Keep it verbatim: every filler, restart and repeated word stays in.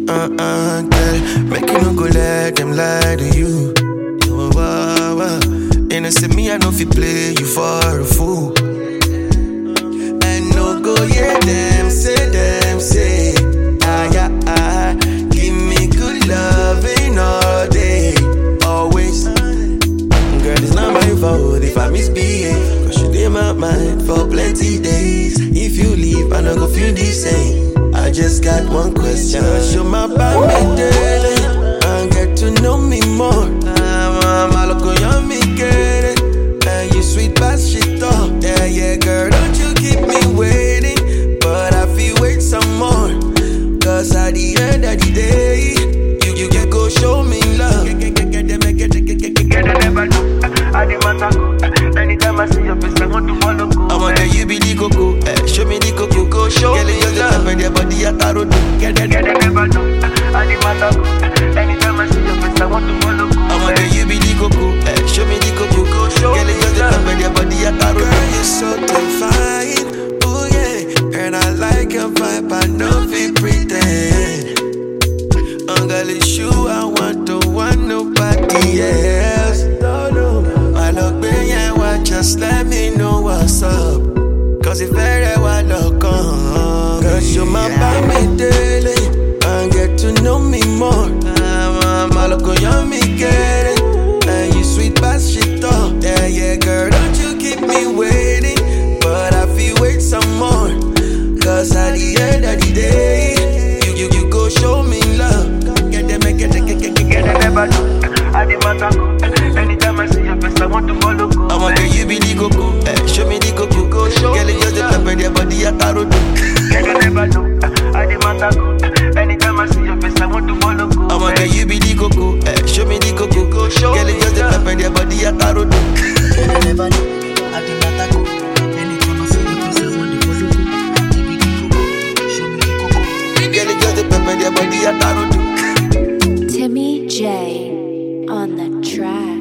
uh, girl. Make you no go let them lie to you. You wow, wow. Innocent me, I know if you play you for a fool. And no go, yeah, them say, them say. Ah, yeah, ah. Give me good loving all day, always. Girl, it's not my fault if I misbehave, cause you in my mind for plenty days. If you leave, I don't go feel the same. I just got one question. Show my baby daily and get to know me more. I'm a loco, you me get it. And you sweet past shit up. Yeah, yeah, girl, don't you keep me waiting. But I feel wait some more. Cause at the end of the day, you, you can go show me love. I demand to go. Anytime I see your face, I want to follow go. I want that you be the coco, eh, show me the coco, go show me love. Girl, you just body at a road. Get it, get it, never do. I demand to go. Anytime I see your face, I want to follow go. I want that you be the coco, eh, show me the coco, go show me love. Girl, you just body at a road. Girl, you're so divine, oh yeah. And I like your vibe, I know if you pretend. Oh girl, it's you I want, don't want nobody else. Just let me know what's up, cause it's very well look on. Cause you're my baby daily and get to know me more. I'm a loco, you me get it. And you sweet past shit up. Yeah, yeah, girl, don't you keep me waiting. But I feel wait some more. Cause at the end of the day, you, you, you go show me love. Get them, get them, get them, get them, never do. I demand to go. Anytime I see your face, I want to follow go. I want that you be the coco, eh, show me the coco, go show me. Girl, you just the pepper, their body at a road. Girl, you never know, I demand to go. Anytime I see your face, I want to follow go. I want that you be the coco, eh, show me the coco, go show me. Girl, you just the pepper, their body at a road. Girl, you never know, I demand to go. Anytime I see your face, I want to follow go. You be the coco, show me the coco. Girl, you just the pepper, their body at a road. Timmy J on the track.